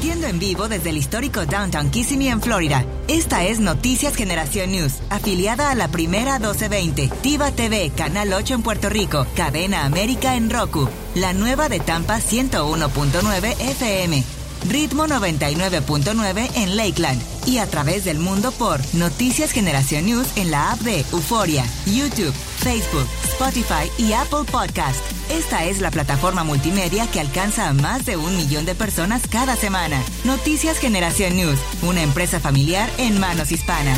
Transmitiendo en vivo desde el histórico Downtown Kissimmee en Florida. Esta es Noticias Generación News, afiliada a la Primera 1220, Tiva TV, Canal 8 en Puerto Rico, Cadena América en Roku, la nueva de Tampa 101.9 FM, Ritmo 99.9 en Lakeland y a través del mundo por Noticias Generación News en la app de Euforia, YouTube, Facebook, Spotify y Apple Podcast. Esta es la plataforma multimedia que alcanza a más de 1 millón de personas cada semana. Noticias Generación News, una empresa familiar en manos hispanas.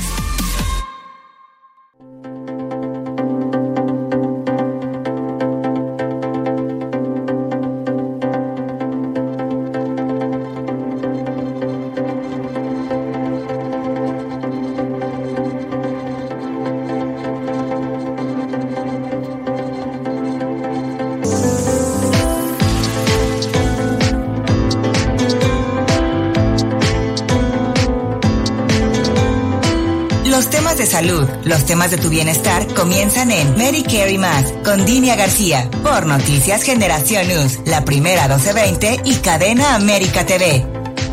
De salud, los temas de tu bienestar comienzan en Medicare y más, con Dinia García, por Noticias Generación News, la Primera 1220 y Cadena América TV.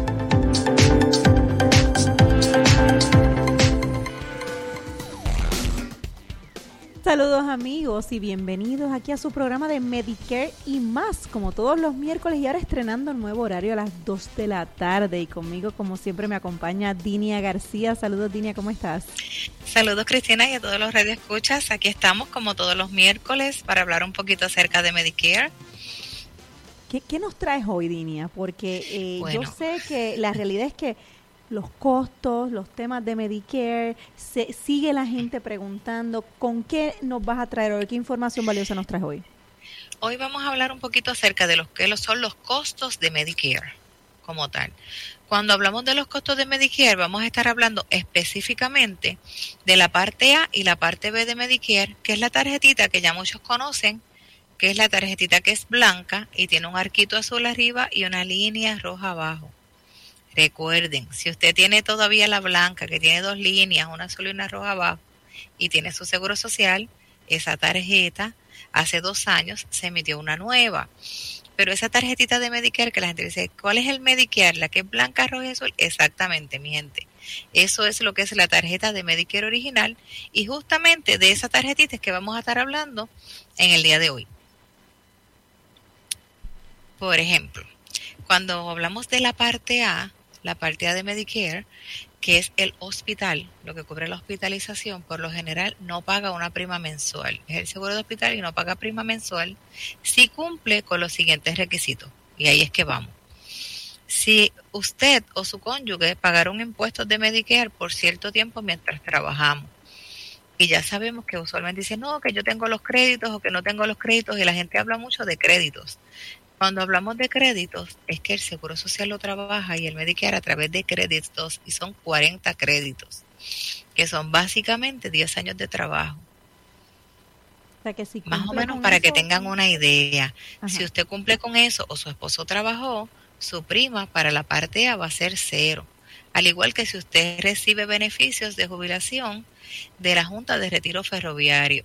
Saludos amigos y bienvenidos aquí a su programa de Medicare y más, como todos los miércoles y ahora estrenando el nuevo horario a las 2 de la tarde y conmigo como siempre me acompaña Dinia García. Saludos Dinia, ¿cómo estás? Saludos Cristina y a todos los radioescuchas, aquí estamos como todos los miércoles para hablar un poquito acerca de Medicare. ¿Qué nos traes hoy Dinia? Porque bueno, yo sé que la realidad es que los costos, los temas de Medicare, sigue la gente preguntando, ¿con qué nos vas a traer hoy? ¿Qué información valiosa nos traes hoy? Hoy vamos a hablar un poquito acerca de son los costos de Medicare como tal. Cuando hablamos de los costos de Medicare, vamos a estar hablando específicamente de la parte A y la parte B de Medicare, que es la tarjetita que ya muchos conocen, que es la tarjetita que es blanca y tiene un arquito azul arriba y una línea roja abajo. Recuerden, si usted tiene todavía la blanca, que tiene 2 líneas, una azul y una roja abajo, y tiene su seguro social, esa tarjeta, hace 2 años se emitió una nueva. Pero esa tarjetita de Medicare que la gente dice, ¿cuál es el Medicare? La que es blanca, roja y azul. Exactamente, mi gente. Eso es lo que es la tarjeta de Medicare original, y justamente de esa tarjetita es que vamos a estar hablando en el día de hoy. Por ejemplo, cuando hablamos de la parte A de Medicare, que es el hospital, lo que cubre la hospitalización, por lo general no paga una prima mensual. Es el seguro de hospital y no paga prima mensual si cumple con los siguientes requisitos. Y ahí es que vamos. Si usted o su cónyuge pagaron impuestos de Medicare por cierto tiempo mientras trabajamos, y ya sabemos que usualmente dicen, no, que yo tengo los créditos o que no tengo los créditos, y la gente habla mucho de créditos. Cuando hablamos de créditos, es que el Seguro Social lo trabaja y el Medicare a través de créditos, y son 40 créditos, que son básicamente 10 años de trabajo. O sea que si más o menos para eso, que tengan una idea. Ajá. Si usted cumple con eso o su esposo trabajó, su prima para la parte A va a ser 0. Al igual que si usted recibe beneficios de jubilación de la Junta de Retiro Ferroviario,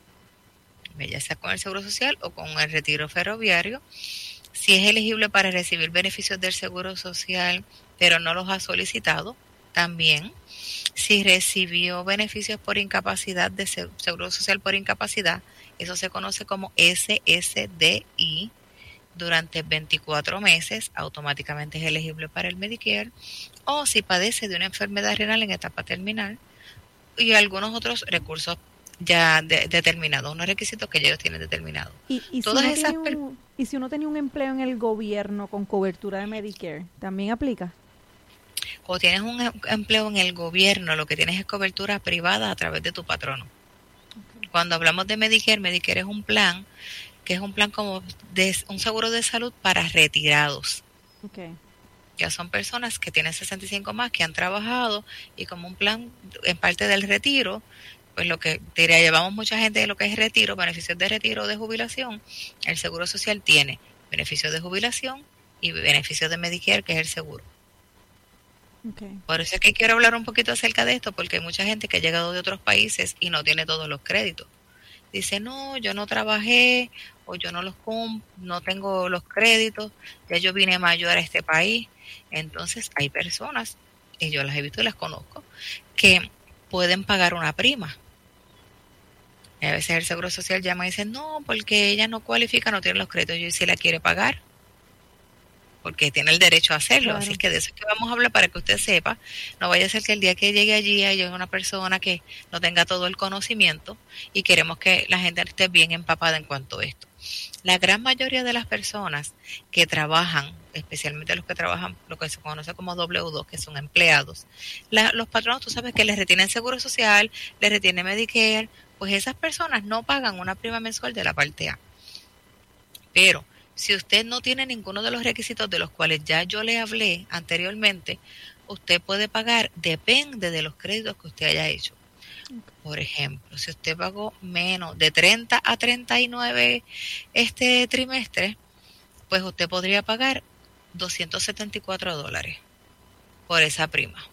ya sea con el Seguro Social o con el retiro ferroviario. Si es elegible para recibir beneficios del Seguro Social, pero no los ha solicitado, también. Si recibió beneficios por incapacidad de Seguro Social por incapacidad, eso se conoce como SSDI, durante 24 meses, automáticamente es elegible para el Medicare. O si padece de una enfermedad renal en etapa terminal y algunos otros recursos ya determinados, unos requisitos que ya ellos tienen determinados. ¿Y si uno tenía un empleo en el gobierno con cobertura de Medicare, también aplica? O tienes un empleo en el gobierno, lo que tienes es cobertura privada a través de tu patrono. Okay. Cuando hablamos de Medicare, Medicare es un plan que es un plan como de un seguro de salud para retirados. Okay. Ya son personas que tienen 65 más, que han trabajado, y como un plan en parte del retiro, pues lo que diría, llevamos mucha gente de lo que es retiro, beneficios de retiro o de jubilación. El Seguro Social tiene beneficios de jubilación y beneficios de Medicare, que es el seguro. Okay. Por eso es que quiero hablar un poquito acerca de esto, porque hay mucha gente que ha llegado de otros países y no tiene todos los créditos. dice, no, yo no trabajé, o yo no tengo los créditos, ya yo vine mayor a este país. Entonces hay personas, y yo las he visto y las conozco, que pueden pagar una prima. Y a veces el Seguro Social llama y dice, no, porque ella no cualifica, no tiene los créditos. Yo, ¿y si la quiere pagar? Porque tiene el derecho a hacerlo. Claro. Así que de eso es que vamos a hablar para que usted sepa. No vaya a ser que el día que llegue allí haya una persona que no tenga todo el conocimiento, y queremos que la gente esté bien empapada en cuanto a esto. La gran mayoría de las personas que trabajan, especialmente los que trabajan lo que se conoce como W2, que son empleados, los patronos, tú sabes que les retienen Seguro Social, les retienen Medicare, pues esas personas no pagan una prima mensual de la parte A. Pero si usted no tiene ninguno de los requisitos de los cuales ya yo le hablé anteriormente, usted puede pagar, depende de los créditos que usted haya hecho. Por ejemplo, si usted pagó menos de 30 a 39 este trimestre, pues usted podría pagar $274 por esa prima.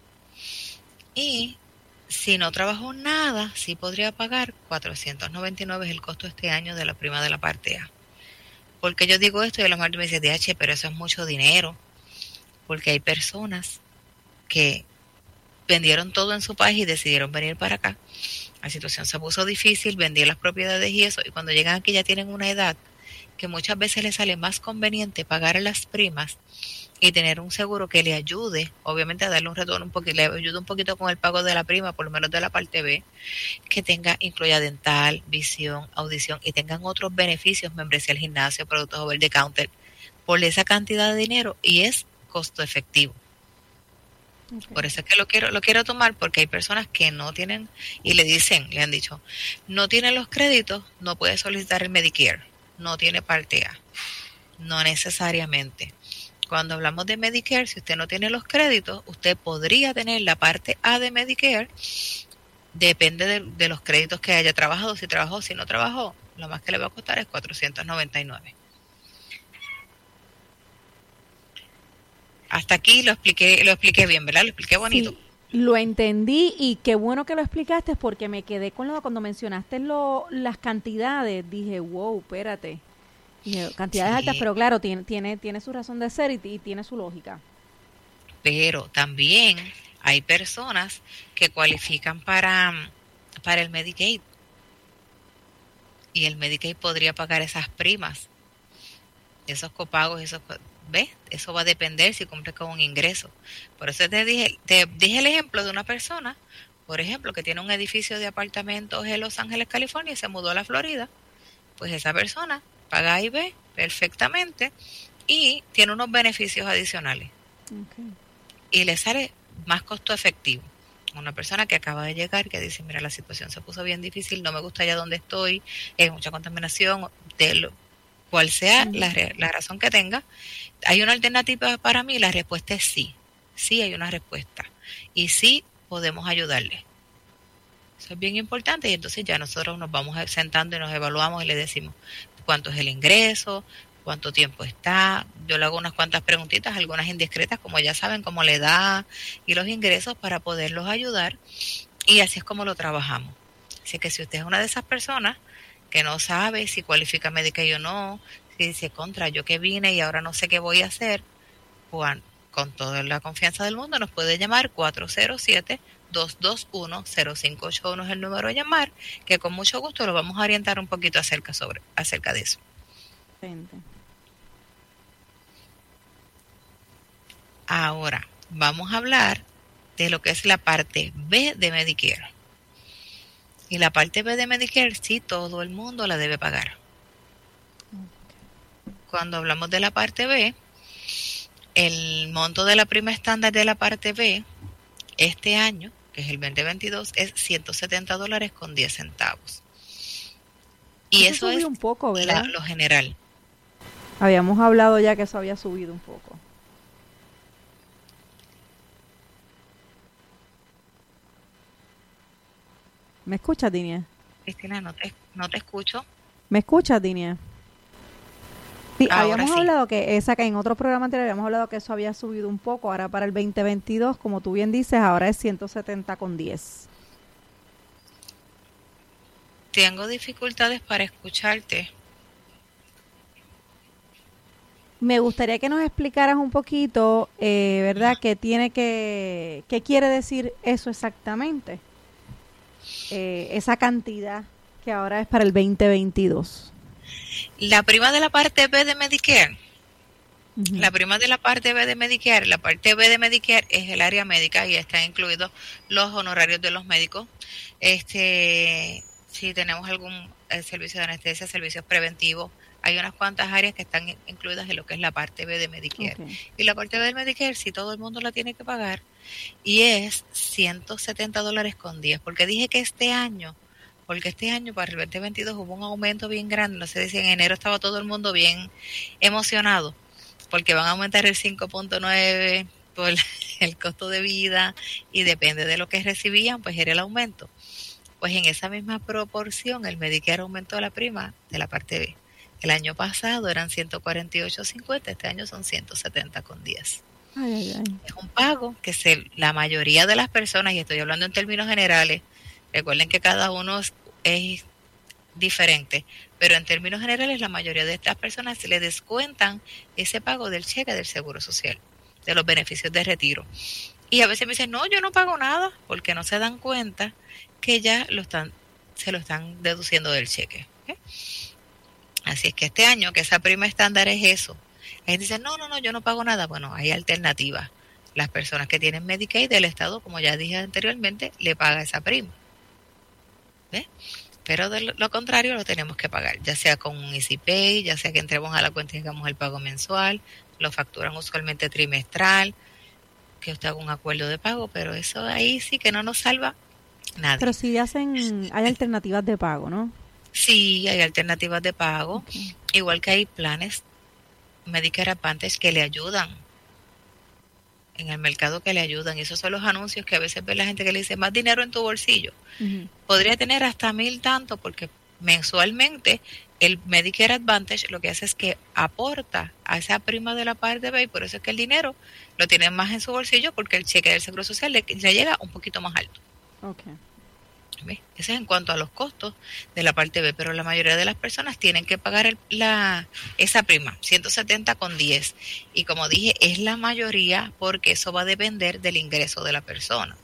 Y si no trabajó nada, sí podría pagar $499, es el costo este año de la prima de la parte A. Porque yo digo esto y a lo mejor me dice, DH, pero eso es mucho dinero. Porque hay personas que vendieron todo en su país y decidieron venir para acá. La situación se puso difícil, vendían las propiedades y eso, y cuando llegan aquí ya tienen una edad que muchas veces les sale más conveniente pagar las primas y tener un seguro que le ayude, obviamente a darle un retorno un poquito, le ayude un poquito con el pago de la prima, por lo menos de la parte B, que incluya dental, visión, audición, y tengan otros beneficios, membresía al gimnasio, productos over the counter, por esa cantidad de dinero, y es costo efectivo. Okay. Por eso es que lo quiero tomar, porque hay personas que no tienen, y le han dicho, no tiene los créditos, no puede solicitar el Medicare, no tiene parte A. No necesariamente. Cuando hablamos de Medicare, si usted no tiene los créditos, usted podría tener la parte A de Medicare, depende de los créditos que haya trabajado, si trabajó, si no trabajó, lo más que le va a costar es $499. Hasta aquí lo expliqué bien, ¿verdad? Lo expliqué bonito. Sí, lo entendí, y qué bueno que lo explicaste, porque me quedé con cuando mencionaste las cantidades, dije, wow, espérate. Dije, cantidades altas, pero claro, tiene su razón de ser y tiene su lógica. Pero también hay personas que cualifican para el Medicaid, y el Medicaid podría pagar esas primas, esos copagos, ¿ves? Eso va a depender si cumple con un ingreso. Por eso te dije el ejemplo de una persona, por ejemplo, que tiene un edificio de apartamentos en Los Ángeles, California, y se mudó a la Florida. Pues esa persona paga A y B perfectamente y tiene unos beneficios adicionales. Okay. Y le sale más costo efectivo. Una persona que acaba de llegar, que dice, mira, la situación se puso bien difícil, no me gusta allá donde estoy, hay mucha contaminación, cual sea la razón que tenga, ¿hay una alternativa para mí? La respuesta es sí. Sí hay una respuesta. Y sí podemos ayudarle. Eso es bien importante, y entonces ya nosotros nos vamos sentando y nos evaluamos y le decimos cuánto es el ingreso, cuánto tiempo está. Yo le hago unas cuantas preguntitas, algunas indiscretas, como ya saben, como la edad y los ingresos, para poderlos ayudar, y así es como lo trabajamos. Así que si usted es una de esas personas que no sabe si cualifica Medicaid o no, si dice, contra, yo que vine y ahora no sé qué voy a hacer, pues, con toda la confianza del mundo nos puede llamar 407-221-0581 es el número de llamar, que con mucho gusto lo vamos a orientar un poquito acerca de eso. Ahora vamos a hablar de lo que es la parte B de Medicare. Y la parte B de Medicare, sí, todo el mundo la debe pagar. Cuando hablamos de la parte B, el monto de la prima estándar de la parte B este año, que es el 2022, es $170.10. Y eso es un poco, ¿verdad? Lo general. Habíamos hablado ya que eso había subido un poco. ¿Me escuchas, Dinia? Cristina, no te escucho. ¿Me escuchas, Dinia? Sí, ahora habíamos sí. hablado que en otro programa anterior habíamos hablado que eso había subido un poco. Ahora para el 2022, como tú bien dices, ahora es 170.10. Tengo dificultades para escucharte. Me gustaría que nos explicaras un poquito, ¿verdad? ¿Qué quiere decir eso exactamente? Esa cantidad que ahora es para el 2022. La prima de la parte B de Medicare. Uh-huh. La prima de la parte B de Medicare. La parte B de Medicare es el área médica y están incluidos los honorarios de los médicos. Si tenemos algún servicio de anestesia, servicios preventivos, hay unas cuantas áreas que están incluidas en lo que es la parte B de Medicare. Okay. Y la parte B de Medicare, si todo el mundo la tiene que pagar, y es $170.10. Porque dije que este año para el 2022 hubo un aumento bien grande. No sé si en enero estaba todo el mundo bien emocionado, porque van a aumentar el 5.9 por el costo de vida, y depende de lo que recibían, pues era el aumento. Pues en esa misma proporción el Medicare aumentó la prima de la parte B. El año pasado eran 148.50, este año son 170.10. Ay. Es un pago que la mayoría de las personas, y estoy hablando en términos generales, recuerden que cada uno es diferente, pero en términos generales la mayoría de estas personas se le descuentan ese pago del cheque del Seguro Social, de los beneficios de retiro. Y a veces me dicen, no, yo no pago nada, porque no se dan cuenta que ya se lo están deduciendo del cheque. ¿Okay? Así es que este año, que esa prima estándar es eso. Ahí dicen, no, yo no pago nada. Bueno, hay alternativas. Las personas que tienen Medicaid del Estado, como ya dije anteriormente, le paga esa prima. ¿Ves? Pero de lo contrario lo tenemos que pagar, ya sea con un EasyPay, ya sea que entremos a la cuenta y hagamos el pago mensual, lo facturan usualmente trimestral, que usted haga un acuerdo de pago, pero eso ahí sí que no nos salva nada. Pero si hay alternativas de pago, ¿no? Sí, hay alternativas de pago, okay. Igual que hay planes Medicare Advantage que le ayudan en el mercado, que le ayudan, y esos son los anuncios que a veces ve la gente que le dice más dinero en tu bolsillo. Uh-huh. Podría tener hasta 1,000 tanto, porque mensualmente el Medicare Advantage lo que hace es que aporta a esa prima de la parte B, y por eso es que el dinero lo tiene más en su bolsillo, porque el cheque del Seguro Social le llega un poquito más alto. Okay. ¿Ves? Eso es en cuanto a los costos de la parte B, pero la mayoría de las personas tienen que pagar esa prima, 170.10, y como dije, es la mayoría, porque eso va a depender del ingreso de la persona.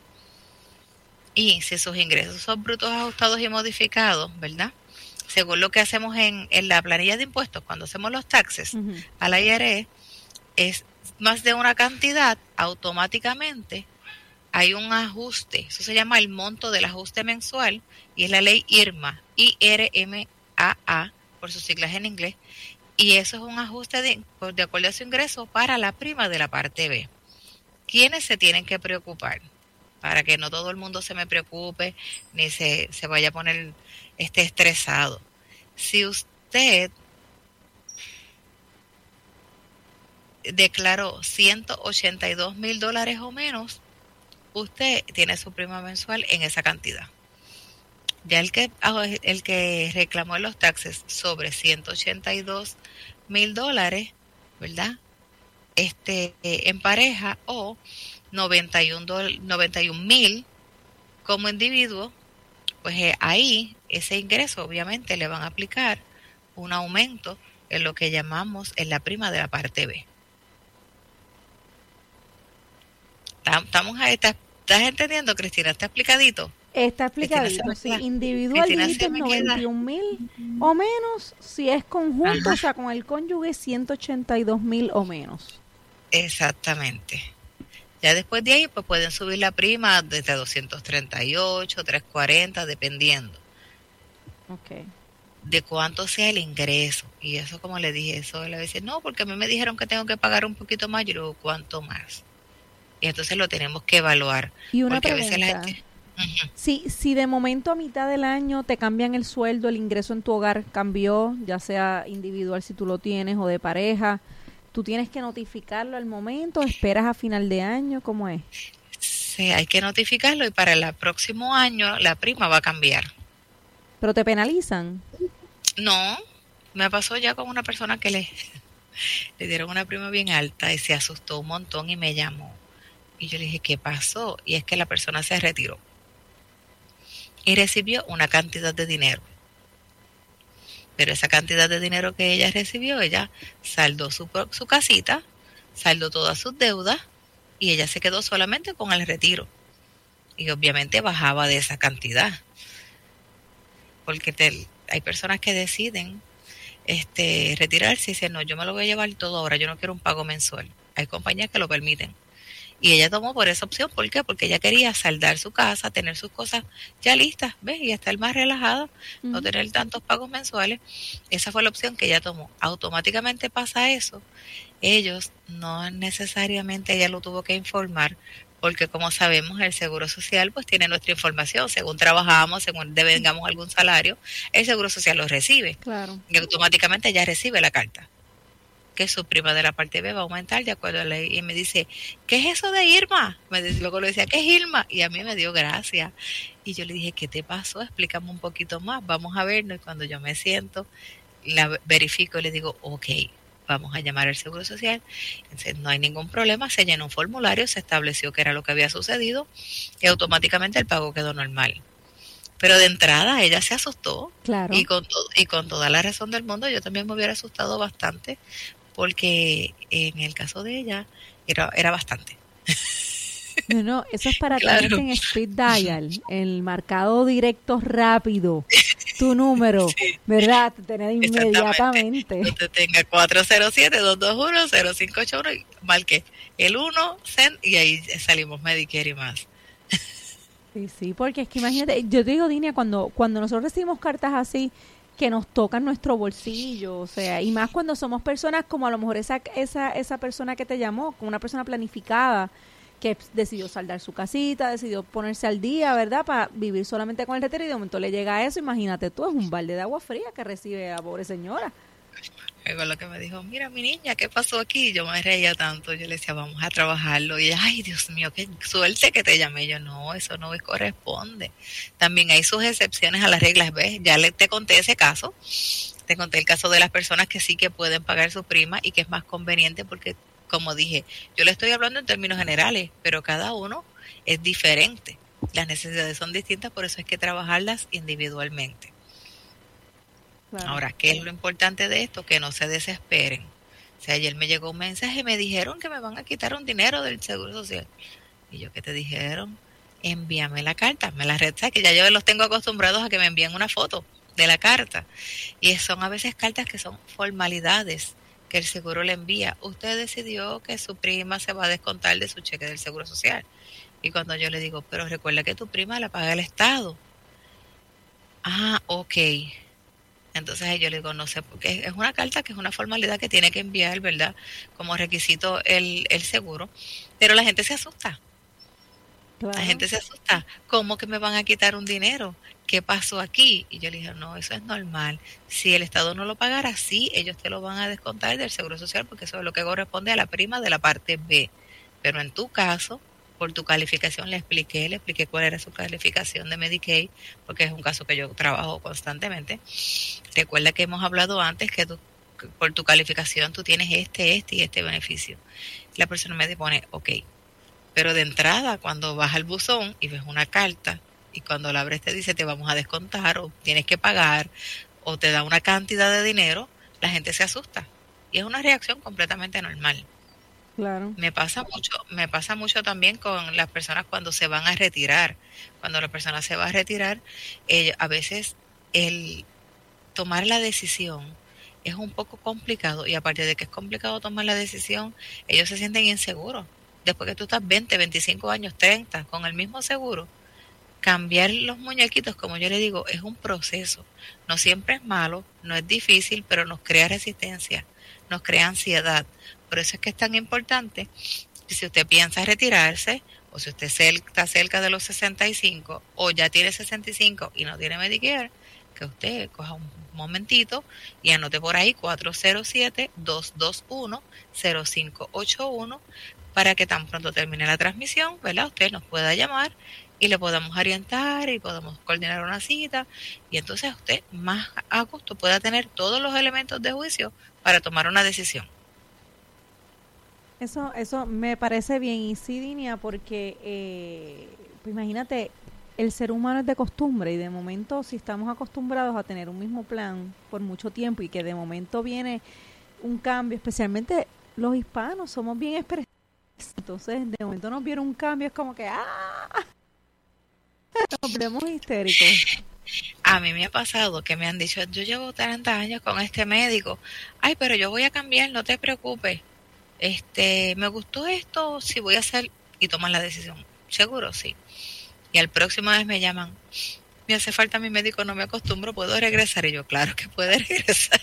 Y si sus ingresos son brutos, ajustados y modificados, ¿verdad? Según lo que hacemos en la planilla de impuestos, cuando hacemos los taxes uh-huh. a la IRS, es más de una cantidad, automáticamente hay un ajuste. Eso se llama el monto del ajuste mensual, y es la ley IRMAA, IRMAA, por sus siglas en inglés, y eso es un ajuste de acuerdo a su ingreso para la prima de la parte B. ¿Quiénes se tienen que preocupar? Para que no todo el mundo se me preocupe, ni se vaya a poner estresado. Si usted declaró $182,000 o menos, usted tiene su prima mensual en esa cantidad. Ya el que reclamó en los taxes sobre $182,000, ¿verdad? En pareja, o 91,000 como individuo, pues ahí ese ingreso obviamente le van a aplicar un aumento en lo que llamamos en la prima de la parte B. ¿Estás entendiendo, Cristina? ¿Está explicadito? Está explicadito, sí. Individual dijiste 91,000 o menos, si es conjunto, ajá, o sea, con el cónyuge 182,000 o menos. Exactamente. Ya después de ahí, pues pueden subir la prima desde 238, 340, dependiendo. Okay. De cuánto sea el ingreso. Y eso, como le dije, eso le dice, no, porque a mí me dijeron que tengo que pagar un poquito más. Yo digo, ¿cuánto más? Y entonces lo tenemos que evaluar. Y una porque pregunta, a veces la gente, uh-huh. si de momento a mitad del año te cambian el sueldo, el ingreso en tu hogar cambió, ya sea individual si tú lo tienes o de pareja, ¿tú tienes que notificarlo al momento? ¿Esperas a final de año? ¿Cómo es? Sí, hay que notificarlo, y para el próximo año la prima va a cambiar. ¿Pero te penalizan? No, me pasó ya con una persona que le dieron una prima bien alta y se asustó un montón y me llamó. Y yo le dije, ¿qué pasó? Y es que la persona se retiró y recibió una cantidad de dinero. Pero esa cantidad de dinero que ella recibió, ella saldó su casita, saldó todas sus deudas y ella se quedó solamente con el retiro. Y obviamente bajaba de esa cantidad. Porque hay personas que deciden retirarse y dicen, no, yo me lo voy a llevar todo ahora, yo no quiero un pago mensual. Hay compañías que lo permiten. Y ella tomó por esa opción. ¿Por qué? Porque ella quería saldar su casa, tener sus cosas ya listas, ¿ves? Y estar más relajada, no tener tantos pagos mensuales. Esa fue la opción que ella tomó. Automáticamente pasa eso. Ellos, no necesariamente ella lo tuvo que informar, porque como sabemos, el Seguro Social pues tiene nuestra información. Según trabajamos, según devengamos algún salario, el Seguro Social lo recibe. Claro. Y automáticamente ella recibe la carta que su prima de la parte B va a aumentar de acuerdo a la ley. Y me dice, ¿qué es eso de Irma? Luego le decía, ¿qué es Irma? Y a mí me dio gracia. Y yo le dije, ¿qué te pasó? Explícame un poquito más, vamos a vernos. Y cuando yo me siento, la verifico y le digo, ok, vamos a llamar al Seguro Social. Entonces, no hay ningún problema, se llenó un formulario, se estableció qué era lo que había sucedido y automáticamente el pago quedó normal. Pero de entrada ella se asustó. Claro. Y con toda la razón del mundo, yo también me hubiera asustado bastante, porque en el caso de ella era bastante. No, eso es para Claro. tenerte en speed dial, el marcado directo rápido, tu número, Sí. ¿verdad? Tener inmediatamente. Usted tenga 407-221-0581 y marque el 1 cent y ahí salimos Medicare y más. Sí, porque es que imagínate, yo te digo, Dinia, cuando nosotros recibimos cartas así, que nos tocan nuestro bolsillo, o sea, y más cuando somos personas como a lo mejor esa persona que te llamó, como una persona planificada, que decidió saldar su casita, decidió ponerse al día, ¿verdad?, para vivir solamente con el retiro, y de momento le llega eso. Imagínate tú, es un balde de agua fría que recibe la pobre señora. Luego lo que me dijo, mira mi niña, ¿qué pasó aquí? Yo me reía tanto, yo le decía, vamos a trabajarlo. Y ella, ay Dios mío, qué suerte que te llamé. Yo, no, eso no me corresponde. También hay sus excepciones a las reglas, ¿ves? Ya te conté ese caso, te conté el caso de las personas que sí que pueden pagar su prima y que es más conveniente porque, como dije, yo le estoy hablando en términos generales, pero cada uno es diferente. Las necesidades son distintas, por eso es que trabajarlas individualmente. Claro. Ahora, ¿qué es lo importante de esto? Que no se desesperen. O sea, ayer me llegó un mensaje y me dijeron que me van a quitar un dinero del Seguro Social. Y yo, ¿qué te dijeron? Envíame la carta. Me la reta, que ya yo los tengo acostumbrados a que me envíen una foto de la carta. Y son a veces cartas que son formalidades que el seguro le envía. Usted decidió que su prima se va a descontar de su cheque del Seguro Social. Y cuando yo le digo, pero recuerda que tu prima la paga el Estado. Ah, ok. Entonces yo le digo, no sé, porque es una carta que es una formalidad que tiene que enviar, ¿verdad? Como requisito el seguro. Pero la gente se asusta. Claro. La gente se asusta. ¿Cómo que me van a quitar un dinero? ¿Qué pasó aquí? Y yo le dije, no, eso es normal. Si el Estado no lo pagara, sí, ellos te lo van a descontar del Seguro Social porque eso es lo que corresponde a la prima de la parte B. Pero en tu caso, por tu calificación, le expliqué cuál era su calificación de Medicaid, porque es un caso que yo trabajo constantemente. Recuerda que hemos hablado antes que por tu calificación tú tienes este y este beneficio. La persona me pone, ok, pero de entrada cuando vas al buzón y ves una carta y cuando la abres te dice te vamos a descontar o tienes que pagar o te da una cantidad de dinero, la gente se asusta y es una reacción completamente normal. Claro. Me pasa mucho también con las personas cuando se van a retirar. Cuando la persona se va a retirar, a veces el tomar la decisión es un poco complicado y aparte de que es complicado tomar la decisión, ellos se sienten inseguros. Después que tú estás 20, 25 años, 30 con el mismo seguro, cambiar los muñequitos, como yo le digo, es un proceso. No siempre es malo, no es difícil, pero nos crea resistencia, nos crea ansiedad. Por eso es que es tan importante que si usted piensa retirarse o si usted está cerca de los 65 o ya tiene 65 y no tiene Medicare, que usted coja un momentito y anote por ahí 407-221-0581 para que tan pronto termine la transmisión, ¿verdad? Usted nos pueda llamar y le podamos orientar y podamos coordinar una cita y entonces usted más a gusto pueda tener todos los elementos de juicio para tomar una decisión. Eso me parece bien, y sí, Dinia, porque pues imagínate, el ser humano es de costumbre y de momento si estamos acostumbrados a tener un mismo plan por mucho tiempo y que de momento viene un cambio, especialmente los hispanos somos bien expresivos, entonces de momento nos viene un cambio, es como que nos vemos histéricos. A mí me ha pasado que me han dicho, yo llevo 30 años con este médico, ay, pero yo voy a cambiar, no te preocupes, me gustó esto, sí voy a hacer, y toman la decisión, seguro, sí. Y al próximo mes me llaman, me hace falta mi médico, no me acostumbro, ¿puedo regresar? Y yo, claro que puedes regresar.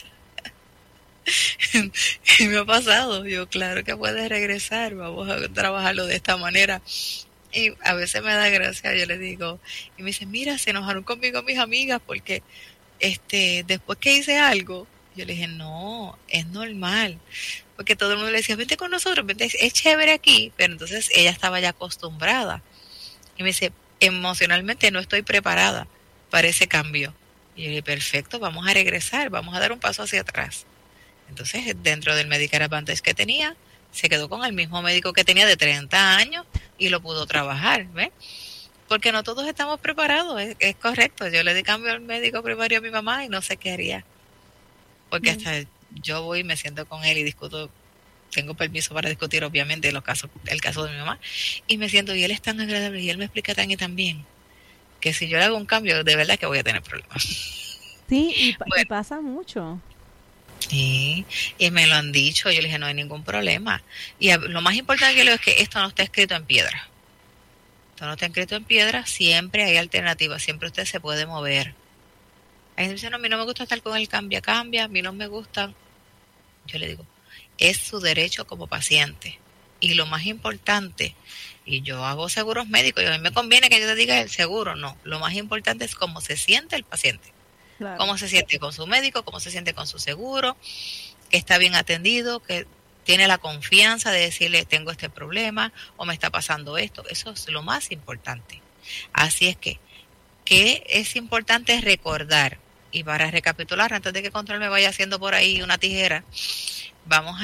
Y me ha pasado, yo, claro que puedes regresar, vamos a trabajarlo de esta manera. Y a veces me da gracia, yo le digo, y me dice, mira, se enojaron conmigo mis amigas porque después que hice algo, yo le dije, no, es normal. Porque todo el mundo le decía, vente con nosotros, vente, es chévere aquí. Pero entonces ella estaba ya acostumbrada. Y me dice, emocionalmente no estoy preparada para ese cambio. Y yo le dije, perfecto, vamos a regresar, vamos a dar un paso hacia atrás. Entonces, dentro del Medicare Advantage que tenía, se quedó con el mismo médico que tenía de 30 años y lo pudo trabajar, ¿ves? Porque no todos estamos preparados, es correcto. Yo le di cambio al médico primario a mi mamá y no sé qué haría. Porque hasta yo voy y me siento con él y discuto, tengo permiso para discutir obviamente el caso de mi mamá, y me siento, y él es tan agradable y él me explica tan y tan bien, que si yo le hago un cambio, de verdad que voy a tener problemas. Sí, y pasa mucho. Sí, y me lo han dicho, yo le dije, no hay ningún problema. Y lo más importante que le digo es que esto no está escrito en piedra. Esto no está escrito en piedra, siempre hay alternativas, siempre usted se puede mover. Ahí dicen, no, a mí no me gusta estar con el cambia, a mí no me gusta. Yo le digo, es su derecho como paciente. Y lo más importante, y yo hago seguros médicos, y a mí me conviene que yo te diga el seguro, no. Lo más importante es cómo se siente el paciente. Claro. Cómo se siente con su médico, cómo se siente con su seguro, que está bien atendido, que tiene la confianza de decirle tengo este problema o me está pasando esto. Eso es lo más importante. Así es que es importante recordar, y para recapitular, antes de que Control me vaya haciendo por ahí una tijera, vamos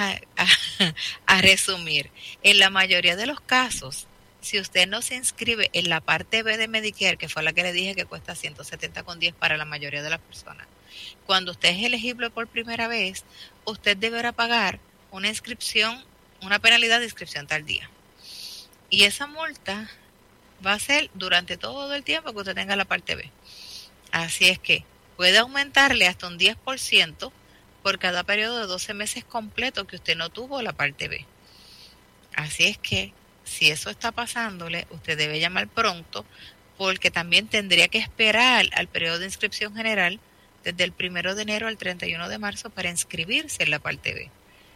a resumir. En la mayoría de los casos, si usted no se inscribe en la parte B de Medicare, que fue la que le dije que cuesta $170.10 para la mayoría de las personas, cuando usted es elegible por primera vez, usted deberá pagar una inscripción, una penalidad de inscripción tardía. Y esa multa va a ser durante todo el tiempo que usted tenga la parte B. Así es que puede aumentarle hasta un 10% por cada periodo de 12 meses completo que usted no tuvo la parte B. Así es que si eso está pasándole, usted debe llamar pronto, porque también tendría que esperar al periodo de inscripción general desde el 1 de enero al 31 de marzo para inscribirse en la parte B.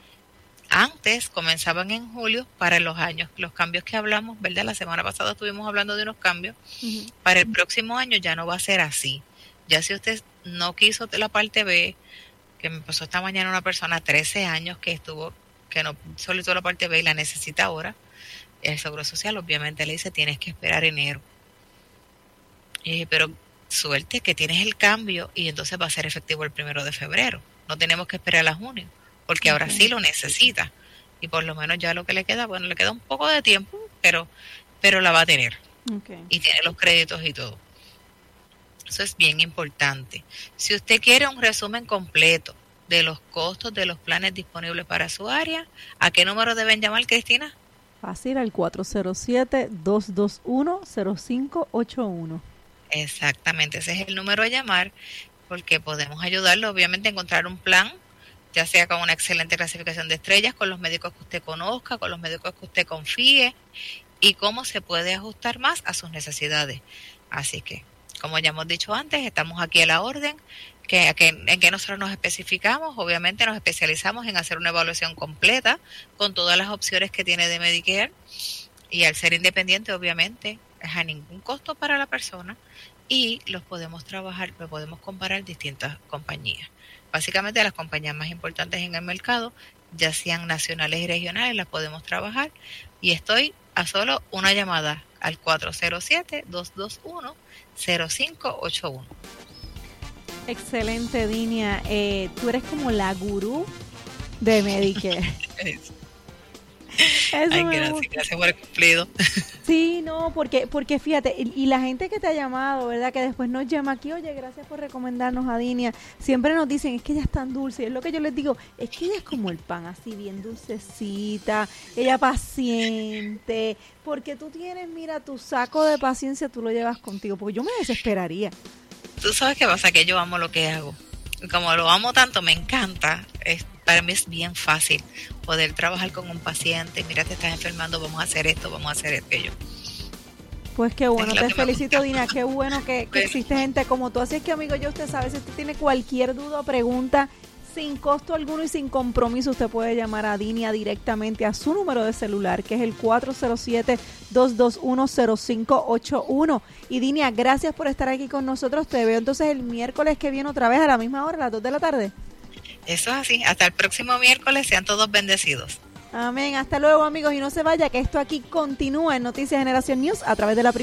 Antes comenzaban en julio para los cambios que hablamos, ¿verdad? La semana pasada estuvimos hablando de unos cambios. Uh-huh. Para el próximo año ya no va a ser así. Ya si usted no quiso la parte B, que me pasó esta mañana una persona 13 años que no solicitó la parte B y la necesita ahora, el Seguro Social obviamente le dice tienes que esperar enero. Pero suerte que tienes el cambio y entonces va a ser efectivo el 1 de febrero. No tenemos que esperar a junio, porque ahora sí lo necesita. Y por lo menos ya lo que le queda, bueno, le queda un poco de tiempo, pero la va a tener. Okay. Y tiene los créditos y todo. Eso es bien importante. Si usted quiere un resumen completo de los costos de los planes disponibles para su área, ¿a qué número deben llamar, Cristina? Fácil, al 407-221-0581. Exactamente, ese es el número a llamar, porque podemos ayudarlo, obviamente, a encontrar un plan, ya sea con una excelente clasificación de estrellas, con los médicos que usted conozca, con los médicos que usted confíe, y cómo se puede ajustar más a sus necesidades. Así que, como ya hemos dicho antes, estamos aquí a la orden, en que nosotros nos especificamos, obviamente nos especializamos en hacer una evaluación completa con todas las opciones que tiene de Medicare, y al ser independiente, obviamente, es a ningún costo para la persona, y lo podemos comparar distintas compañías. Básicamente las compañías más importantes en el mercado, ya sean nacionales y regionales, las podemos trabajar, y estoy a solo una llamada al 407-221-0581. Excelente, Dinia. Tú eres como la gurú de Medicare. Ay, gracias por el cumplido. Sí, no, porque fíjate, y la gente que te ha llamado, ¿verdad? Que después nos llama aquí, oye, gracias por recomendarnos a Dinia. Siempre nos dicen, es que ella es tan dulce. Y es lo que yo les digo, es que ella es como el pan, así bien dulcecita, ella paciente. Porque tú tienes, mira, tu saco de paciencia, tú lo llevas contigo, porque yo me desesperaría. Tú sabes qué pasa, que yo amo lo que hago. Como lo amo tanto, me encanta. Para mí es bien fácil poder trabajar con un paciente. Mira, te estás enfermando, vamos a hacer esto, vamos a hacer aquello. Pues qué bueno, te felicito, Dina, qué bueno que existe gente como tú. Así es que, amigo, ya usted sabe, si usted tiene cualquier duda o pregunta, sin costo alguno y sin compromiso, usted puede llamar a Dinia directamente a su número de celular, que es el 407-221-0581. Y Dinia, gracias por estar aquí con nosotros. Te veo entonces el miércoles que viene otra vez a la misma hora, a las 2 de la tarde. Eso es así. Hasta el próximo miércoles. Sean todos bendecidos. Amén. Hasta luego, amigos. Y no se vaya, que esto aquí continúa en Noticias Generación News a través de la